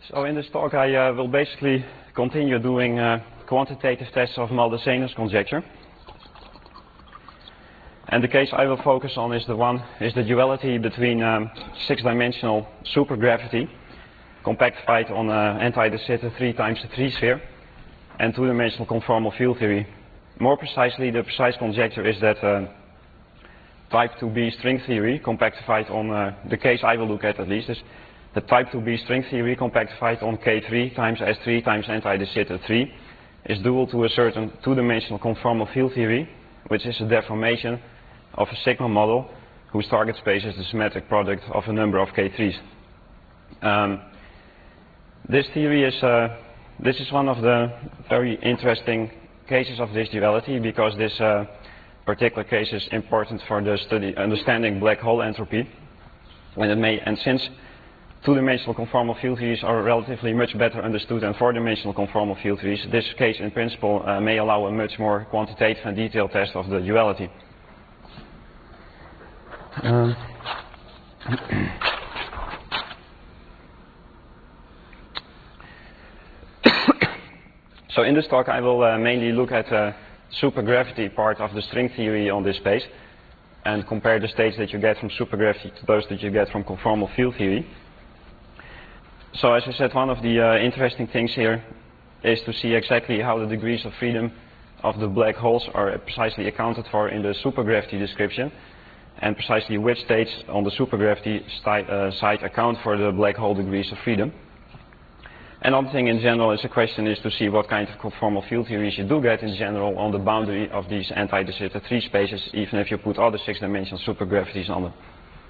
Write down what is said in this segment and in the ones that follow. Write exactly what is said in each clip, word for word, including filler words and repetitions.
So in this talk I uh, will basically continue doing uh, quantitative tests of Maldassainer's conjecture. And the case I will focus on is the one is the duality between um, six-dimensional supergravity compactified on uh, anti-de Sitter three times the three sphere and two-dimensional conformal field theory. More precisely, the precise conjecture is that uh, type two B string theory compactified on uh, the case I will look at at least is the type two B string theory compactified on K three times S three times anti-de Sitter three is dual to a certain two-dimensional conformal field theory, which is a deformation of a sigma model whose target space is the symmetric product of a number of K threes. Um, this theory is uh, this is one of the very interesting cases of this duality because this uh, particular case is important for the study understanding black hole entropy, and it may and since two-dimensional conformal field theories are relatively much better understood than four-dimensional conformal field theories, this case in principle uh, may allow a much more quantitative and detailed test of the duality. Um, so in this talk I will uh, mainly look at the uh, supergravity part of the string theory on this space and compare the states that you get from supergravity to those that you get from conformal field theory. So as I said, one of the uh, interesting things here is to see exactly how the degrees of freedom of the black holes are precisely accounted for in the supergravity description, and precisely which states on the supergravity uh, side account for the black hole degrees of freedom. Another thing in general is a question is to see what kind of conformal field theories you do get in general on the boundary of these anti-de Sitter three spaces, even if you put other six-dimensional supergravities on them.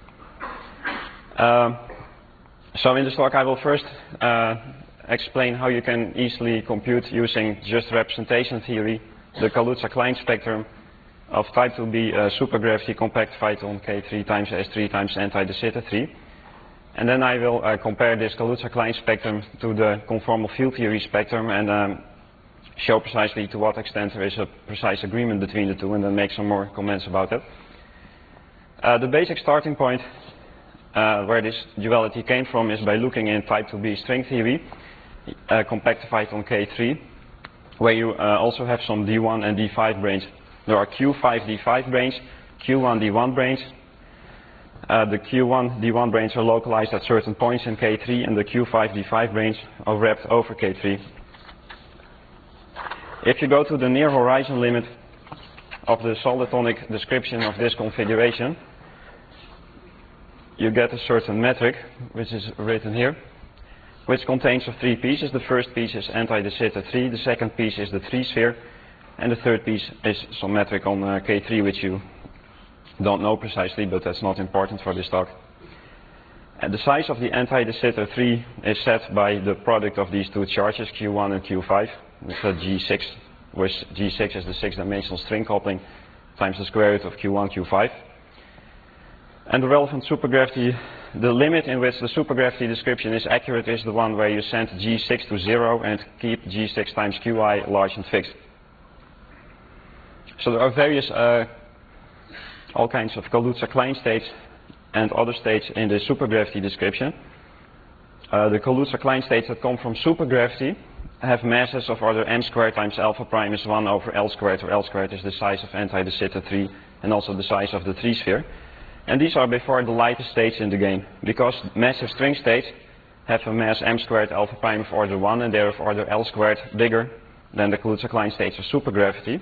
Um, So in this talk I will first uh, explain how you can easily compute using just representation theory the Kaluza-Klein spectrum of type two B uh, supergravity compactified on K three times S three times anti-de Sitter three. And then I will uh, compare this Kaluza-Klein spectrum to the conformal field theory spectrum and um, show precisely to what extent there is a precise agreement between the two, and then make some more comments about it. Uh, the basic starting point Uh, where this duality came from is by looking in type two B string theory uh, compactified on K three, where you uh, also have some D one and D five branes. There are Q five D five branes, Q one D one branes. Uh, the Q one D one branes are localized at certain points in K three, and the Q five D five branes are wrapped over K three. If you go to the near horizon limit of the solitonic description of this configuration, you get a certain metric, which is written here, which contains of three pieces. The first piece is anti-de Sitter three, the second piece is the three sphere, and the third piece is some metric on uh, K three, which you don't know precisely, but that's not important for this talk. And the size of the anti-de Sitter three is set by the product of these two charges, Q one and Q five, with a G six, which G six is the six-dimensional string coupling times the square root of Q one, Q five. And the relevant supergravity, the limit in which the supergravity description is accurate is the one where you send G six to zero and keep G six times Qi large and fixed. So there are various, uh, all kinds of Kaluza-Klein states and other states in the supergravity description. Uh, the Kaluza-Klein states that come from supergravity have masses of order m squared times alpha prime is one over L squared, where L squared is the size of anti-de Sitter three and also the size of the three sphere. And these are before the lightest states in the game, because massive string states have a mass m squared alpha prime of order one, and they're of order L squared bigger than the Kaluza-Klein states of supergravity.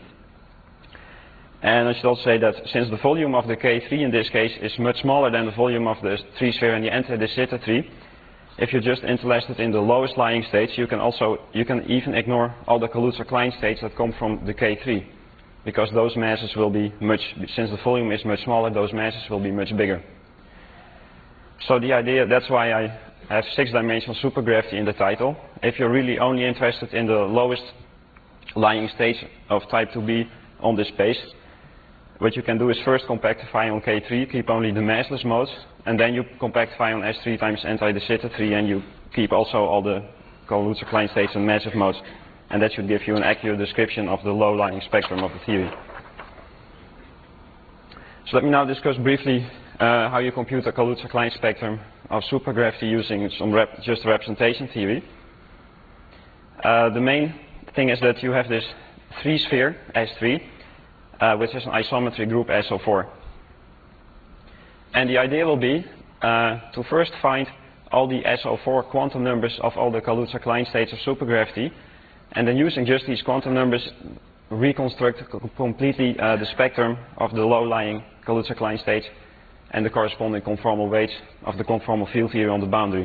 And I should also say that since the volume of the K three in this case is much smaller than the volume of the three sphere and the anti-de Sitter three, if you're just interested in the lowest lying states, you can also you can even ignore all the Kaluza-Klein states that come from the K three. Because those masses will be much, since the volume is much smaller, those masses will be much bigger. So the idea, that's why I have six-dimensional supergravity in the title. If you're really only interested in the lowest lying states of type two B on this space, what you can do is first compactify on K three, keep only the massless modes, and then you compactify on S three times anti-de Sitter three, and you keep also all the Kaluza-Klein states and massive modes. And that should give you an accurate description of the low-lying spectrum of the theory. So let me now discuss briefly uh, how you compute a Kaluza-Klein spectrum of supergravity using some rep just representation theory. Uh, the main thing is that you have this three sphere, S three, uh, which is an isometry group S O four. And the idea will be uh, to first find all the S O four quantum numbers of all the Kaluza-Klein states of supergravity, and then using just these quantum numbers, reconstruct completely uh, the spectrum of the low-lying Kaluza-Klein states and the corresponding conformal weights of the conformal field theory on the boundary.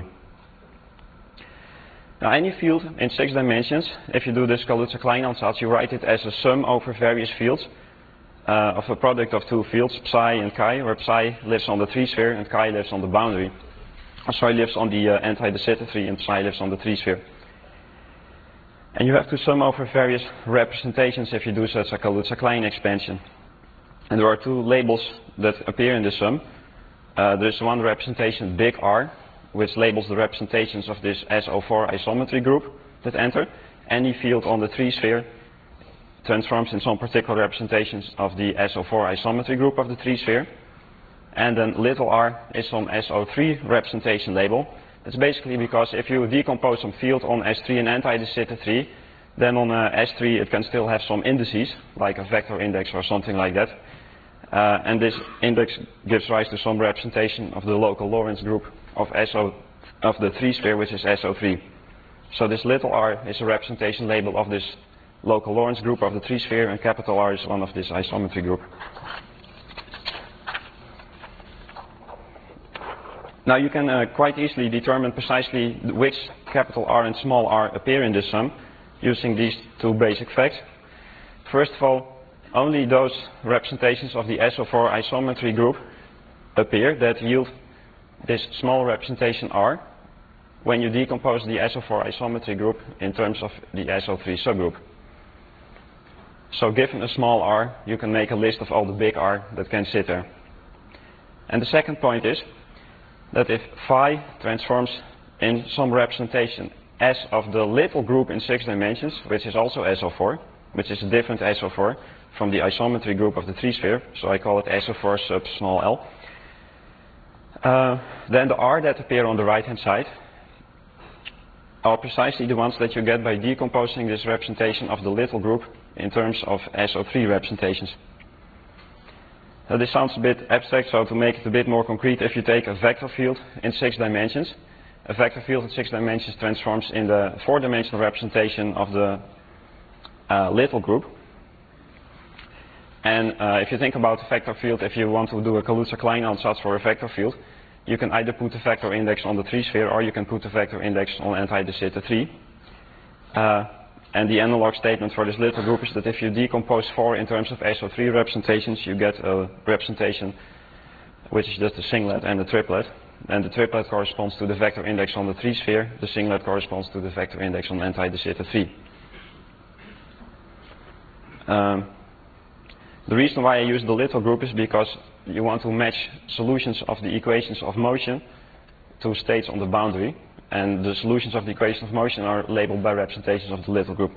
Now, any field in six dimensions, if you do this Kaluza-Klein ansatz, you write it as a sum over various fields uh, of a product of two fields, psi and chi, where psi lives on the three sphere and chi lives on the boundary. Or psi lives on the uh, anti-de Sitter tree and psi lives on the three sphere. And you have to sum over various representations if you do such a Kaluza-Klein expansion. And there are two labels that appear in the sum. Uh, there is one representation, big R, which labels the representations of this S O four isometry group that enter. Any field on the three sphere transforms in some particular representations of the S O four isometry group of the three sphere. And then little r is some S O three representation label. It's basically because if you decompose some field on S three and anti-de Sitter three, then on uh, S three it can still have some indices, like a vector index or something like that. Uh, and this index gives rise to some representation of the local Lorentz group of S O of the three sphere, which is S O three. So this little r is a representation label of this local Lorentz group of the three sphere, and capital R is one of this isometry group. Now you can uh, quite easily determine precisely which capital R and small r appear in this sum using these two basic facts. First of all, only those representations of the S O four isometry group appear that yield this small representation R when you decompose the S O four isometry group in terms of the S O three subgroup. So given a small r, you can make a list of all the big R that can sit there. And the second point is that if phi transforms in some representation S of the little group in six dimensions, which is also S O four, which is a different S O four from the isometry group of the three sphere, so I call it S O four sub small l, uh, then the R that appear on the right hand side are precisely the ones that you get by decomposing this representation of the little group in terms of S O three representations. Now this sounds a bit abstract, so to make it a bit more concrete, if you take a vector field in six dimensions, a vector field in six dimensions transforms in the four-dimensional representation of the uh, little group. And uh, if you think about a vector field, if you want to do a Kaluza-Klein ansatz for a vector field, you can either put a vector index on the three sphere or you can put a vector index on anti-de Sitter three. Uh, and the analog statement for this little group is that if you decompose four in terms of S O three representations, you get a representation which is just a singlet and a triplet. And the triplet corresponds to the vector index on the three sphere. The singlet corresponds to the vector index on anti-de Sitter three. Um, the reason why I use the little group is because you want to match solutions of the equations of motion to states on the boundary. And the solutions of the equation of motion are labeled by representations of the little group.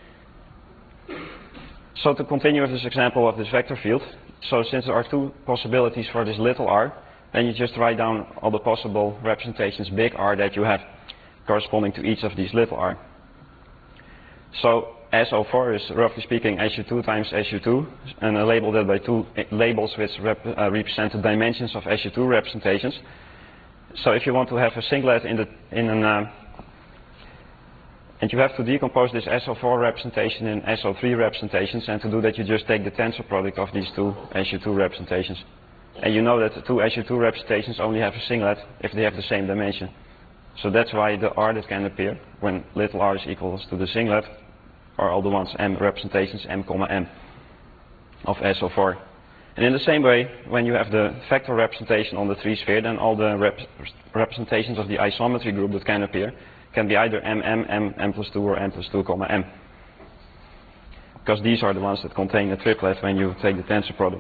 So to continue with this example of this vector field, so since there are two possibilities for this little r, then you just write down all the possible representations big R that you have corresponding to each of these little r. So S O four is roughly speaking S U two times S U two, and I label that by two labels which rep uh, represent the dimensions of S U two representations. So if you want to have a singlet in the in an uh, and you have to decompose this S O four representation in S O three representations, and to do that you just take the tensor product of these two S U two representations. And you know that the two S U two representations only have a singlet if they have the same dimension. So that's why the R that can appear when little r is equals to the singlet are all the ones m representations m comma m of S O four. And in the same way, when you have the vector representation on the three sphere, then all the rep representations of the isometry group that can appear can be either m, m, m, m plus two, or m plus two, comma m. Because these are the ones that contain a triplet when you take the tensor product.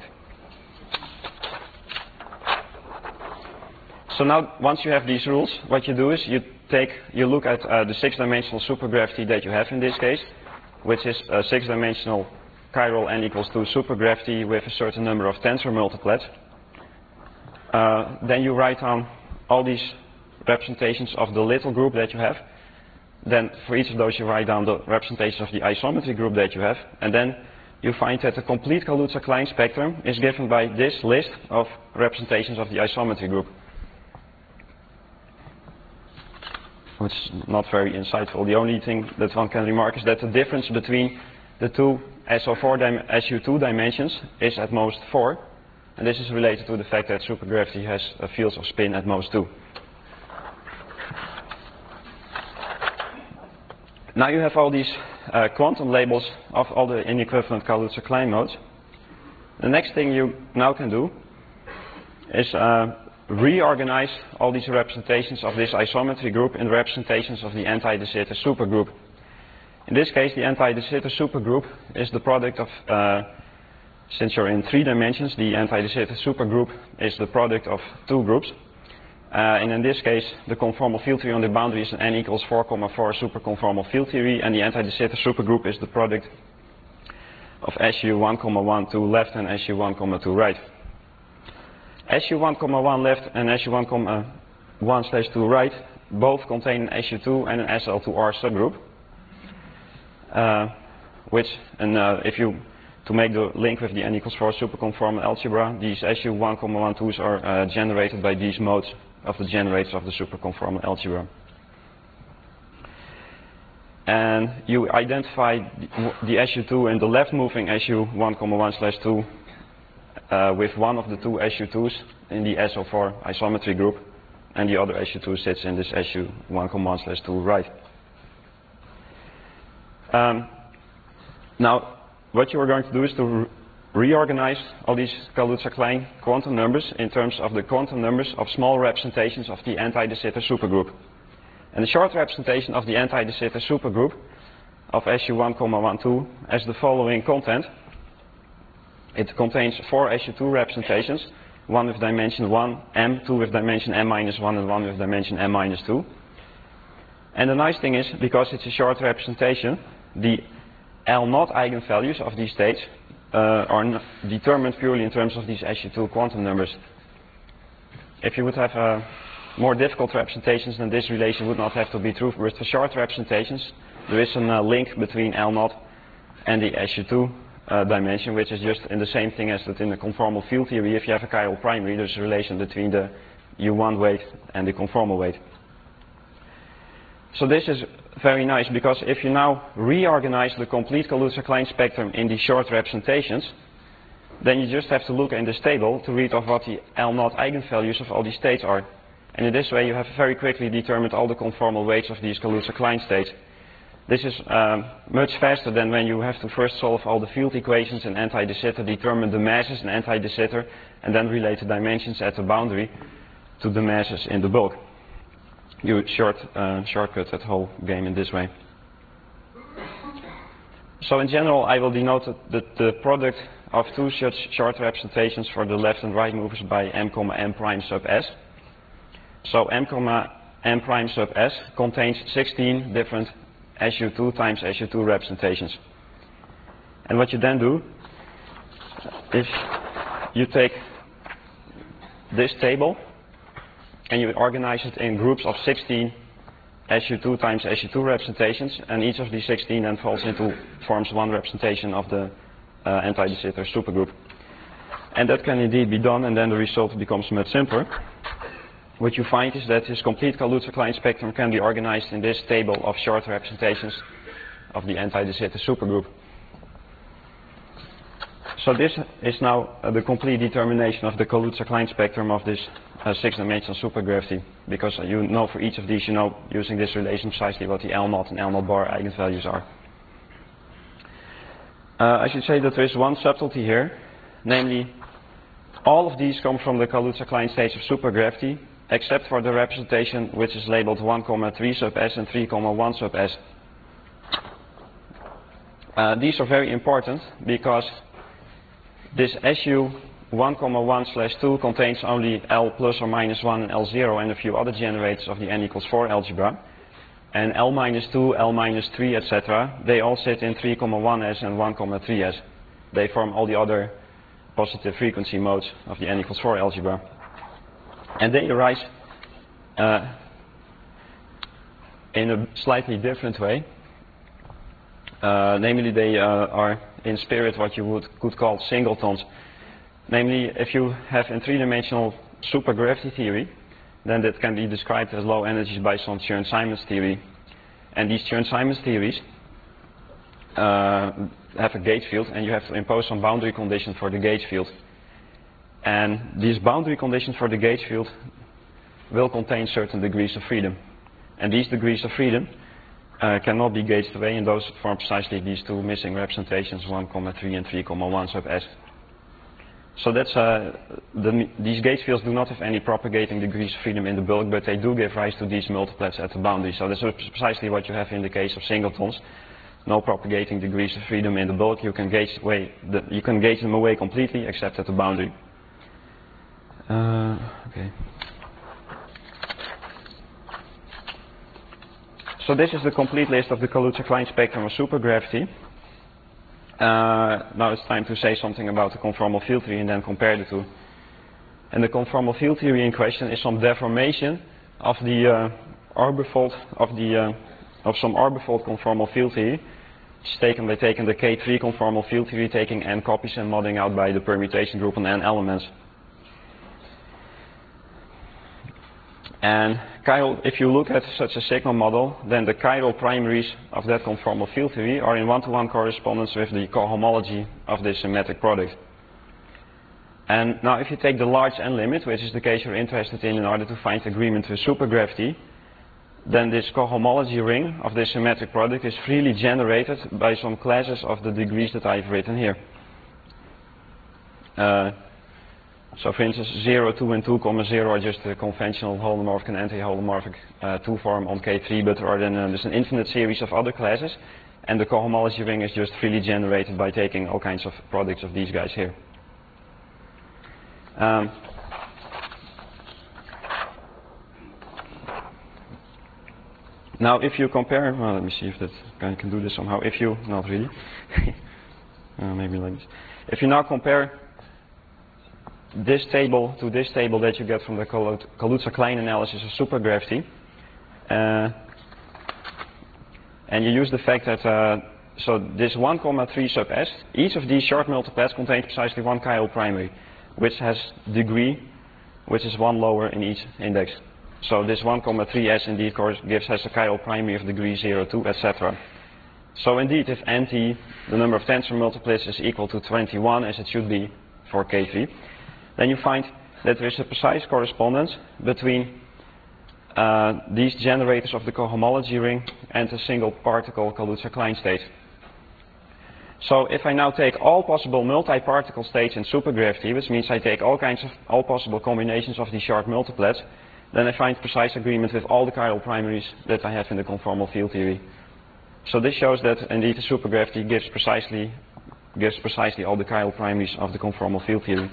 So now, once you have these rules, what you do is you take, you look at uh, the six-dimensional supergravity that you have in this case, which is a six-dimensional chiral n equals two supergravity with a certain number of tensor multiplets. Uh, then you write down all these representations of the little group that you have. Then for each of those you write down the representation of the isometry group that you have, and then you find that the complete Kaluza-Klein spectrum is given by this list of representations of the isometry group. Which is not very insightful. The only thing that one can remark is that the difference between the two S O four S U two dimensions is at most four, and this is related to the fact that supergravity has uh, fields of spin at most two. Now you have all these uh, quantum labels of all the inequivalent Kaluza-Klein modes. The next thing you now can do is uh, reorganize all these representations of this isometry group in representations of the anti-de Sitter supergroup. In this case, the anti-de Sitter supergroup is the product of, uh, since you're in three dimensions, the anti-de Sitter supergroup is the product of two groups. Uh, and in this case, the conformal field theory on the boundary is an n equals four comma four superconformal field theory, and the anti-de Sitter supergroup is the product of S U one comma one to left and S U one comma two right. S U one comma one left and S U one comma one slash two right both contain an S U two and an S L two R subgroup. Uh, which, and uh, if you, to make the link with the n equals four superconformal algebra, these S U one comma one twos are uh, generated by these modes of the generators of the superconformal algebra. And you identify the, the S U two in the left moving S U one comma one slash two uh, with one of the two S U twos in the S O four isometry group, and the other S U two sits in this S U one comma one slash two right. Um, now, what you are going to do is to re reorganize all these Kaluza-Klein quantum numbers in terms of the quantum numbers of small representations of the anti-de Sitter supergroup. And the short representation of the anti-de Sitter supergroup of S U one comma one two has the following content. It contains four S U two representations, one with dimension one, m, two with dimension m minus one, and one with dimension m minus two. And the nice thing is, because it's a short representation, the L naught eigenvalues of these states uh, are n determined purely in terms of these S U two quantum numbers. If you would have uh, more difficult representations, then this relation would not have to be true. With the short representations, there is a uh, link between L naught and the S U two uh, dimension, which is just in the same thing as that in the conformal field theory. If you have a chiral primary, there's a relation between the U one weight and the conformal weight. So this is very nice, because if you now reorganize the complete Kaluza-Klein spectrum in these short representations, then you just have to look in this table to read off what the L naught eigenvalues of all these states are. And in this way you have very quickly determined all the conformal weights of these Kaluza-Klein states. This is um, much faster than when you have to first solve all the field equations in anti-de Sitter, determine the masses in anti-de Sitter, and then relate the dimensions at the boundary to the masses in the bulk. You short, uh, shortcut that whole game in this way. So in general, I will denote the, the product of two such short representations for the left and right movers by m comma m prime sub s. So m comma m prime sub s contains sixteen different S U two times S U two representations. And what you then do is you take this table and you organize it in groups of sixteen S U two times S U two representations, and each of these sixteen then falls into, forms one representation of the uh, anti-de Sitter supergroup. And that can indeed be done, and then the result becomes much simpler. What you find is that this complete Kaluza-Klein spectrum can be organized in this table of short representations of the anti-de Sitter supergroup. So this is now uh, the complete determination of the Kaluza-Klein spectrum of this uh, six-dimensional supergravity, because uh, you know for each of these, you know using this relation precisely what the L naught and L naught bar eigenvalues are. Uh, I should say that there is one subtlety here, namely all of these come from the Kaluza-Klein states of supergravity, except for the representation which is labeled one comma three sub s and three comma one sub s. Uh, these are very important because this S U one comma one slash two contains only L plus or minus one and L zero and a few other generators of the n equals four algebra. And L minus two, L minus three, et cetera, they all sit in three comma one s and one comma three s. They form all the other positive frequency modes of the n equals four algebra. And they arise uh, in a slightly different way. Uh, namely, they uh, are in spirit what you would could call singletons. Namely, if you have in three-dimensional supergravity theory, then that can be described as low energies by some Chern-Simons theory. And these Chern-Simons theories uh, have a gauge field, and you have to impose some boundary condition for the gauge field. And these boundary conditions for the gauge field will contain certain degrees of freedom. And these degrees of freedom uh, cannot be gauged away, and those form precisely these two missing representations, one comma three and three comma one sub s. So that's, uh, the, these gauge fields do not have any propagating degrees of freedom in the bulk, but they do give rise to these multiplets at the boundary. So that's precisely what you have in the case of singletons. No propagating degrees of freedom in the bulk. You can gauge, away the, you can gauge them away completely except at the boundary. Uh, okay. So this is the complete list of the Kaluza-Klein spectrum of supergravity. Uh, now it's time to say something about the conformal field theory and then compare the two. And the conformal field theory in question is some deformation of the uh, Arborfold of the uh, of some Arborfold conformal field theory. It's taken by taking the K three conformal field theory, taking n copies and modding out by the permutation group on n elements. And chiral, if you look at such a sigma model, then the chiral primaries of that conformal field theory are in one-to-one correspondence with the cohomology of this symmetric product. And now if you take the large n limit, which is the case you're interested in in order to find agreement with supergravity, then this cohomology ring of this symmetric product is freely generated by some classes of the degrees that I've written here. Uh, So for instance, zero, two, and two comma zero are just a conventional holomorphic and anti-holomorphic uh, two form on K three, but there are then uh, there's an infinite series of other classes, and the cohomology ring is just freely generated by taking all kinds of products of these guys here. Um, now if you compare, well, let me see if that I can do this somehow. If you, not really, uh, maybe like this. If you now compare this table to this table that you get from the Kaluza-Klein analysis of supergravity, uh, and you use the fact that uh, so this one comma three sub s, each of these short multiplets contains precisely one chiral primary, which has degree, which is one lower in each index. So this one comma three s indeed gives has a chiral primary of degree zero, two, et cetera. So indeed, if N T, the number of tensor multiplets, is equal to twenty-one, as it should be for K three, then you find that there is a precise correspondence between uh, these generators of the cohomology ring and a single particle Kaluza-Klein state. So if I now take all possible multi-particle states in supergravity, which means I take all kinds of all possible combinations of these short multiplets, then I find precise agreement with all the chiral primaries that I have in the conformal field theory. So this shows that indeed the supergravity gives precisely gives precisely all the chiral primaries of the conformal field theory.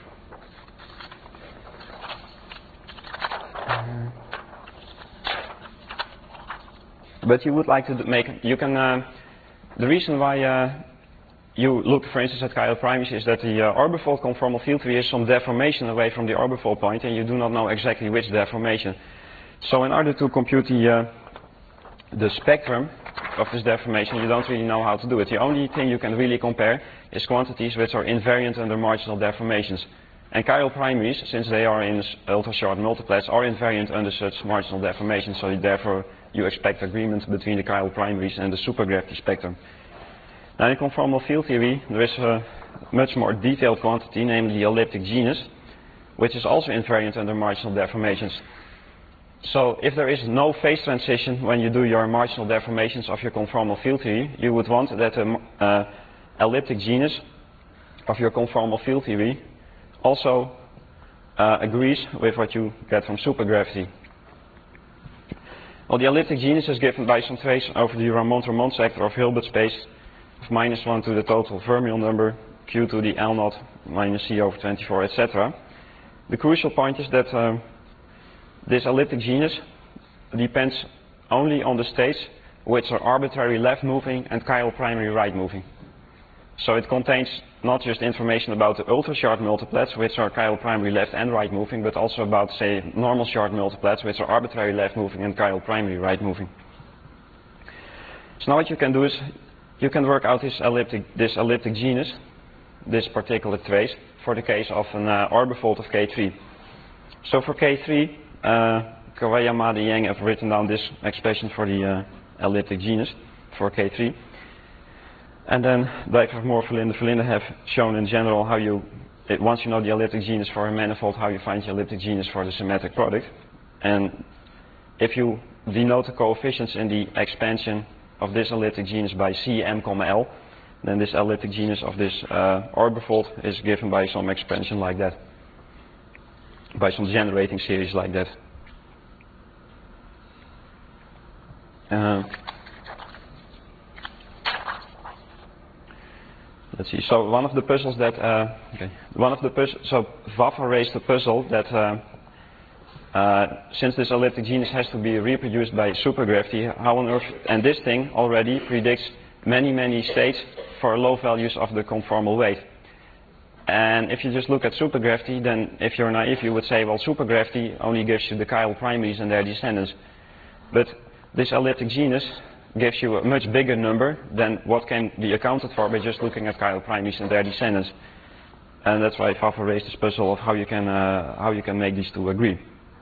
But you would like to make, you can, uh, the reason why uh, you look, for instance, at chiral primaries is that the uh, Arborfold conformal field theory is some deformation away from the Arborfold point, and you do not know exactly which deformation. So in order to compute the, uh, the spectrum of this deformation, you don't really know how to do it. The only thing you can really compare is quantities which are invariant under marginal deformations. And chiral primaries, since they are in ultra-short multiplets, are invariant under such marginal deformations, so therefore you expect agreement between the chiral primaries and the supergravity spectrum. Now in conformal field theory, there is a much more detailed quantity, namely the elliptic genus, which is also invariant under marginal deformations. So if there is no phase transition when you do your marginal deformations of your conformal field theory, you would want that the uh, elliptic genus of your conformal field theory also uh, agrees with what you get from supergravity. Well, the elliptic genus is given by some trace over the Ramond-Ramond sector of Hilbert space of minus one to the total fermion number, q to the L naught minus c over twenty-four, et cetera. The crucial point is that uh, this elliptic genus depends only on the states which are arbitrary left moving and chiral primary right moving. So it contains not just information about the ultra-short multiplets, which are chiral primary left and right moving, but also about, say, normal short multiplets, which are arbitrary left moving and chiral primary right moving. So now what you can do is you can work out this elliptic, this elliptic genus, this particular trace, for the case of an uh, orbifold of K three. So for K three, uh, Kawayama and Yang have written down this expression for the uh, elliptic genus for K three. And then Dijkgraaf, Moore, Verlinde, Verlinde have shown in general how you, it, once you know the elliptic genus for a manifold, how you find the elliptic genus for the symmetric product. And if you denote the coefficients in the expansion of this elliptic genus by C, M, L, then this elliptic genus of this uh, orbifold is given by some expansion like that, by some generating series like that. Uh, let's see. So one of the puzzles that uh, okay, one of the puzzles. So Waffer raised a puzzle that uh, uh, since this elliptic genus has to be reproduced by supergravity, how on earth? And this thing already predicts many many states for low values of the conformal weight. And if you just look at supergravity, then if you're naive, you would say, well, supergravity only gives you the chiral primaries and their descendants. But this elliptic genus gives you a much bigger number than what can be accounted for by just looking at chiral primaries and their descendants. And that's why Waffer raised this puzzle of how you can uh, how you can make these two agree.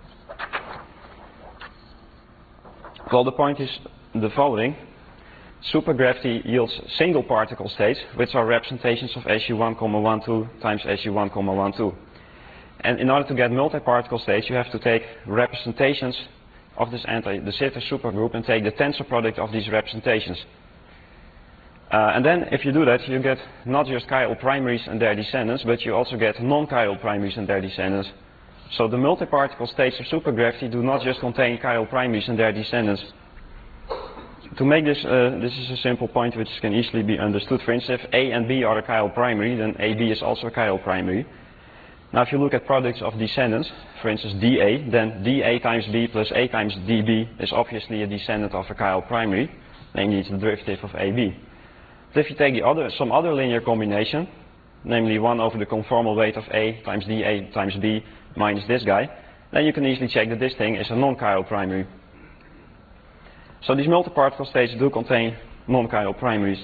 Well, the point is the following. Supergravity yields single particle states, which are representations of S U one, one, two times S U one, one, two. And in order to get multi-particle states, you have to take representations of this anti de Sitter supergroup and take the tensor product of these representations. Uh, and then if you do that, you get not just chiral primaries and their descendants, but you also get non-chiral primaries and their descendants. So the multi-particle states of supergravity do not just contain chiral primaries and their descendants. To make this, uh, this is a simple point which can easily be understood. For instance, if A and B are a chiral primary, then A B is also a chiral primary. Now if you look at products of descendants, for instance D A, then D A times B plus A times D B is obviously a descendant of a chiral primary, namely it's the derivative of A B. But if you take the other, some other linear combination, namely one over the conformal weight of A times D A times B minus this guy, then you can easily check that this thing is a non-chiral primary. So these multi-particle states do contain non-chiral primaries.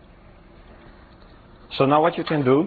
So now what you can do,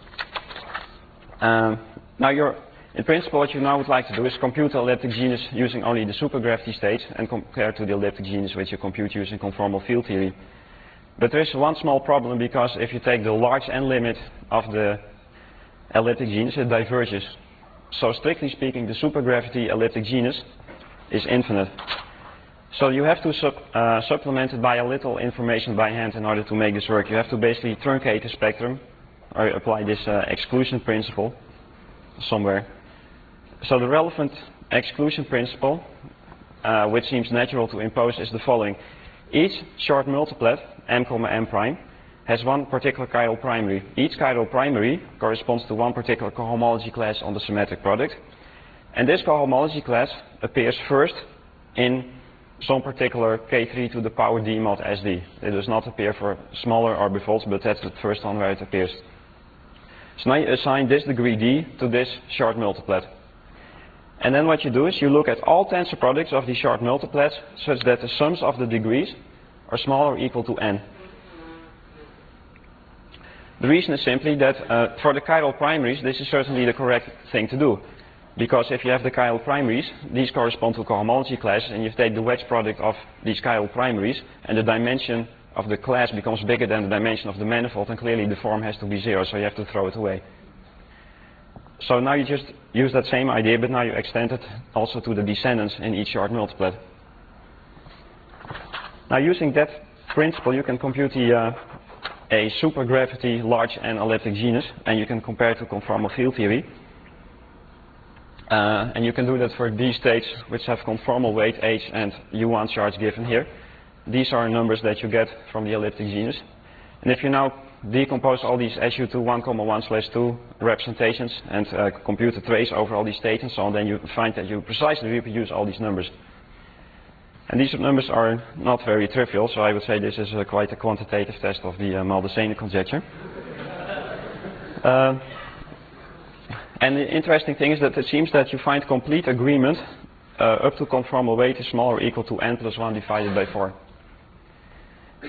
um, now you're, in principle what you now would like to do is compute the elliptic genus using only the supergravity states and compare to the elliptic genus which you compute using conformal field theory. But there is one small problem, because if you take the large n limit of the elliptic genus, it diverges. So strictly speaking, the supergravity elliptic genus is infinite. So you have to sub, uh, supplement it by a little information by hand in order to make this work. You have to basically truncate the spectrum, or apply this uh, exclusion principle somewhere. So the relevant exclusion principle, uh, which seems natural to impose, is the following. Each short multiplet, m, m prime, has one particular chiral primary. Each chiral primary corresponds to one particular cohomology class on the symmetric product. And this cohomology class appears first in some particular K three to the power d mod S D. It does not appear for smaller orbifolds, but that's the first one where it appears. So now you assign this degree d to this short multiplet. And then what you do is you look at all tensor products of these short multiplets such that the sums of the degrees are smaller or equal to n. The reason is simply that uh, for the chiral primaries, this is certainly the correct thing to do. Because if you have the chiral primaries, these correspond to cohomology classes, and you take the wedge product of these chiral primaries, and the dimension of the class becomes bigger than the dimension of the manifold, and clearly the form has to be zero, so you have to throw it away. So now you just use that same idea, but now you extend it also to the descendants in each short multiplet. Now using that principle, you can compute the, uh, a supergravity large n elliptic genus, and you can compare it to conformal field theory. Uh, and you can do that for these states which have conformal weight h and U one charge given here. These are numbers that you get from the elliptic genus. And if you now decompose all these S U two one, one slash two representations and uh, compute the trace over all these states and so on, then you find that you precisely reproduce all these numbers. And these numbers are not very trivial, so I would say this is uh, quite a quantitative test of the uh, Maldacena conjecture. uh, And the interesting thing is that it seems that you find complete agreement uh, up to conformal weight is smaller or equal to n plus one divided by four.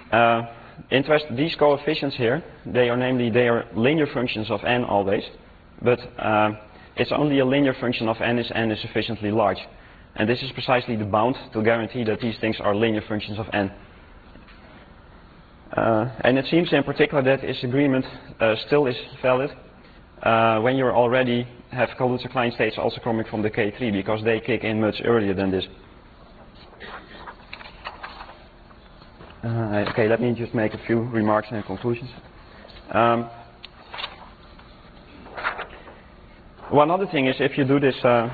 Uh, interest, these coefficients here, they are namely, they are linear functions of n always, but uh, it's only a linear function of n if n is sufficiently large. And this is precisely the bound to guarantee that these things are linear functions of n. Uh, and it seems in particular that this agreement uh, still is valid uh, when you already have Kaluza-Klein states also coming from the K three, because they kick in much earlier than this. Uh, okay, let me just make a few remarks and conclusions. Um, one other thing is, if you do this, uh,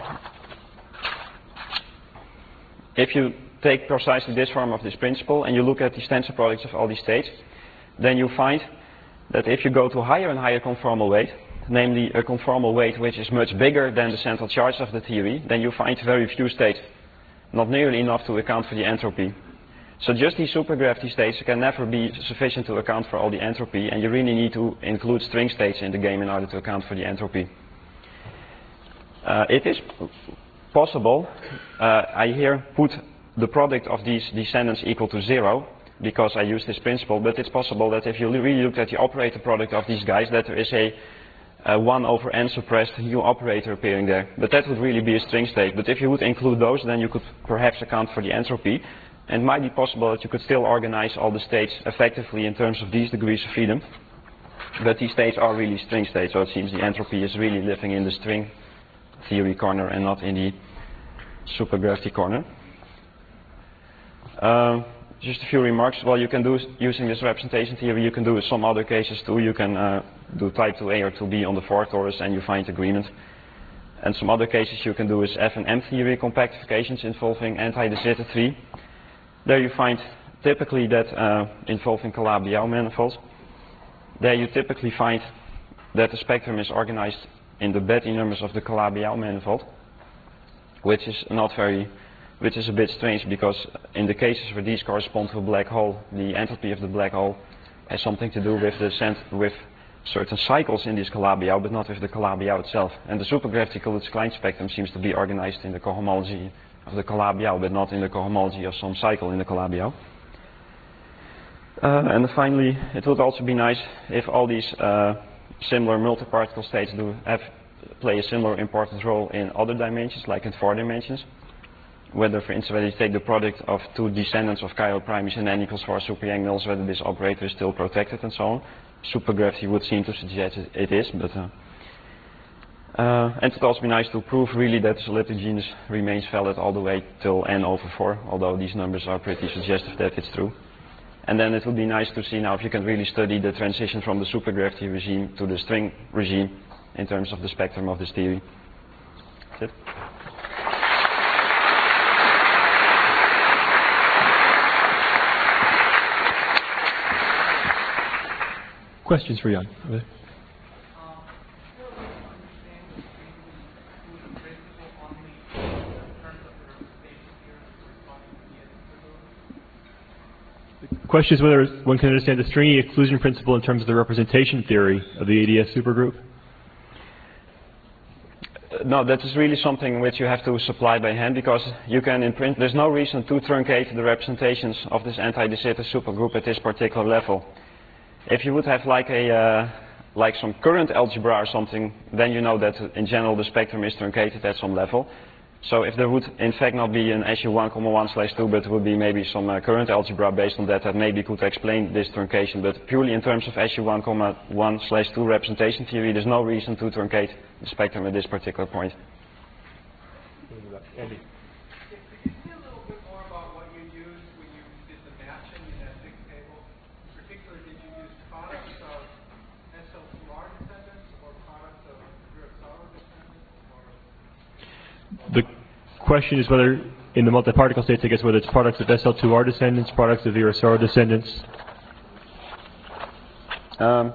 if you take precisely this form of this principle and you look at the tensor products of all these states, then you find that if you go to higher and higher conformal weight, namely a conformal weight which is much bigger than the central charge of the theory, then you find very few states, not nearly enough to account for the entropy. So just these supergravity states can never be sufficient to account for all the entropy, and you really need to include string states in the game in order to account for the entropy. Uh, it is possible, uh, I here put the product of these descendants equal to zero, because I use this principle, but it's possible that if you really look at the operator product of these guys, that there is a, a one over n suppressed new operator appearing there. But that would really be a string state. But if you would include those, then you could perhaps account for the entropy. And it might be possible that you could still organize all the states effectively in terms of these degrees of freedom. But these states are really string states, so it seems the entropy is really living in the string theory corner and not in the supergravity corner. Uh, just a few remarks. Well, you can do, using this representation theory, you can do some other cases too. You can uh, do type two A or two B on the four torus and you find agreement. And some other cases you can do is F and M theory compactifications involving anti-de Sitter tree. There you find typically that uh, involving Calabi-Yau manifolds. There you typically find that the spectrum is organized in the Betti numbers of the Calabi-Yau manifold, which is not very which is a bit strange, because in the cases where these correspond to a black hole, the entropy of the black hole has something to do with the cent with certain cycles in this Calabi-Yau, but not with the Calabi-Yau itself. And the supergravity Kaluza-Klein spectrum seems to be organized in the cohomology of the Calabi-Yau, but not in the cohomology of some cycle in the Calabi-Yau. Uh, and finally, it would also be nice if all these uh, similar multi-particle states do have play a similar important role in other dimensions, like in four dimensions. Whether, for instance, whether you take the product of two descendants of chiral primaries and n equals four superyoung whether this operator is still protected and so on. Supergravity would seem to suggest it, it is, but uh, uh, and it would also be nice to prove really that the solidity genus remains valid all the way till n over four, although these numbers are pretty suggestive that it's true. And then it would be nice to see now if you can really study the transition from the supergravity regime to the string regime in terms of the spectrum of this theory. That's it. Questions for Jan? The question is whether one can understand the stringy exclusion principle in terms of the representation theory of the A D S supergroup. No, that is really something which you have to supply by hand, because you can in print, there's no reason to truncate the representations of this anti-de Sitter supergroup at this particular level. If you would have like a uh, like some current algebra or something, then you know that in general the spectrum is truncated at some level. So if there would in fact not be an S U one comma one slash two, but would be maybe some uh, current algebra based on that, that maybe could explain this truncation. But purely in terms of S U one comma one slash two representation theory, there's no reason to truncate the spectrum at this particular point. Could Andy. you say a little bit more about what you used when you did the matching in that big table? In particular, did you use products of S L two R descendants or products of Kurosawa descendants? Or The question is whether, in the multi-particle states, I guess, whether it's products of S L two R descendants, products of Kurosawa descendants. Um,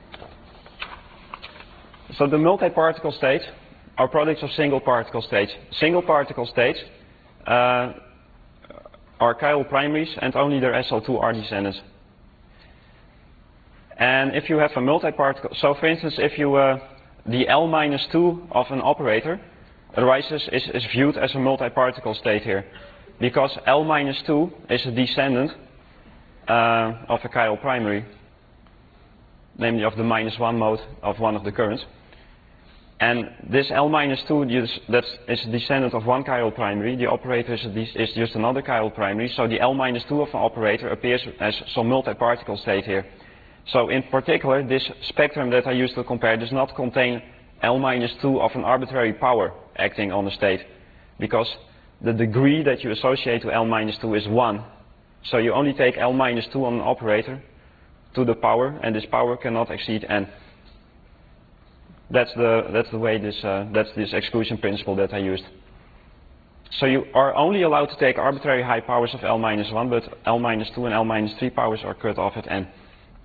so the multi-particle states are products of single particle states. Single particle states uh, are chiral primaries and only their S L two R descendants. And if you have a multi-particle, so for instance, if you uh, the L minus two of an operator arises is, is viewed as a multi-particle state here, because L minus two is a descendant uh, of a chiral primary, namely of the minus one mode of one of the currents. And this L minus two that is a descendant of one chiral primary. The operator is, a is just another chiral primary. So the L minus two of an operator appears as some multi-particle state here. So in particular, this spectrum that I used to compare does not contain L minus two of an arbitrary power acting on the state, because the degree that you associate to L minus two is one. So you only take L minus two on an operator to the power, and this power cannot exceed n. That's the, that's the way this, uh, that's this exclusion principle that I used. So you are only allowed to take arbitrary high powers of L minus one, but L minus two and L minus three powers are cut off at n.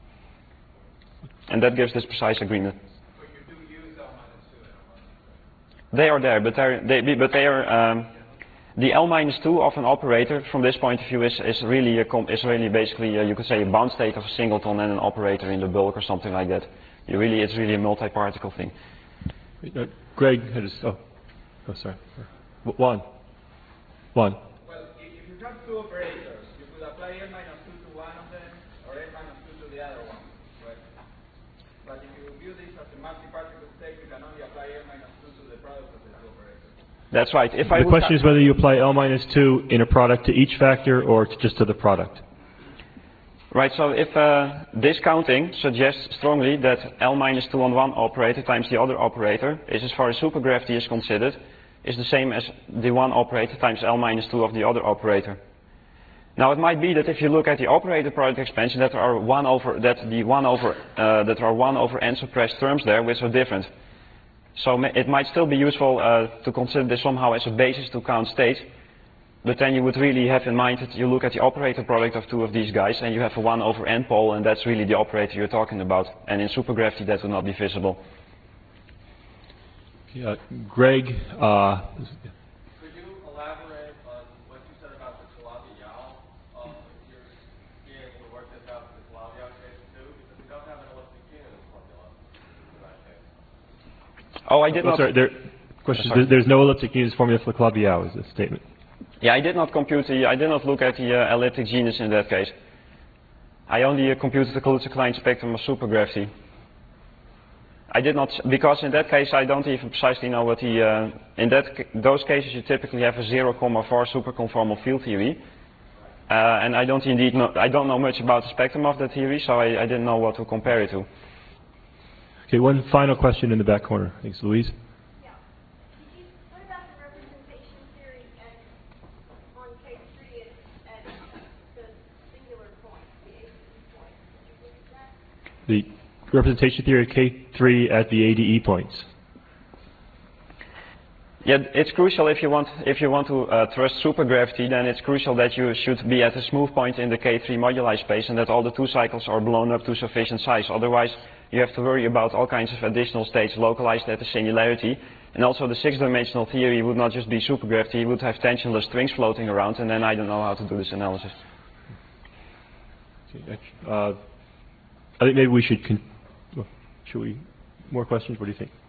And that gives this precise agreement. But you do use L minus two and L minus three. They are there, but, they're, they, but they are, um, the L minus two of an operator from this point of view is, is, really, a com is really basically, uh, you could say, a bound state of a singleton and an operator in the bulk or something like that. You really, it's really a multi-particle thing. Uh, Greg had his, oh, oh, sorry. One. One. Well, if you have two operators, you could apply n minus two to one of them, or n minus two to the other one, right? But if you view this as a multi-particle state, you can only apply n minus two to the product of the two operators. That's right. If I the question is whether you apply L minus two in a product to each factor or to just to the product. Right, so if uh, this counting suggests strongly that L minus two on one operator times the other operator is, as far as supergravity is considered, is the same as the one operator times L minus two of the other operator. Now it might be that if you look at the operator product expansion, that there are one over that the one over uh, that there are one over n suppressed terms there which are different. So it might still be useful uh, to consider this somehow as a basis to count states. But then you would really have in mind that you look at the operator product of two of these guys and you have a one over n pole, and that's really the operator you're talking about. And in supergravity that would not be visible. Uh, Greg, uh, could you elaborate on what you said about the Calabi-Yau? Um, if you're being able to work this out with the Calabi-Yau case too, because we don't have an elliptic unit formula for that case. Oh, I did oh, not. Sorry, there, question, sorry. There's no elliptic units formula for the Calabi-Yau, is the statement. Yeah, I did not compute the, I did not look at the uh, elliptic genus in that case. I only uh, computed the Kaluza-Klein spectrum of supergravity. I did not, because in that case I don't even precisely know what the, uh, in that those cases you typically have a zero comma four superconformal field theory. Uh, and I don't indeed know, I don't know much about the spectrum of that theory, so I, I didn't know what to compare it to. Okay, one final question in the back corner. Thanks, Louise. The representation theory of K three at the A D E points. Yeah, it's crucial if you want if you want to uh, trust supergravity, then it's crucial that you should be at a smooth point in the K three moduli space and that all the two cycles are blown up to sufficient size. Otherwise, you have to worry about all kinds of additional states localized at the singularity. And also the six-dimensional theory would not just be supergravity, it would have tensionless strings floating around, and then I don't know how to do this analysis. Okay, uh, I think maybe we should, con well, should we, more questions? What do you think?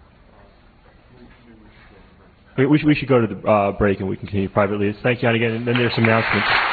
Okay, we, should, we should go to the uh, break and we can continue privately. Thank you, and again, and then there's some announcements.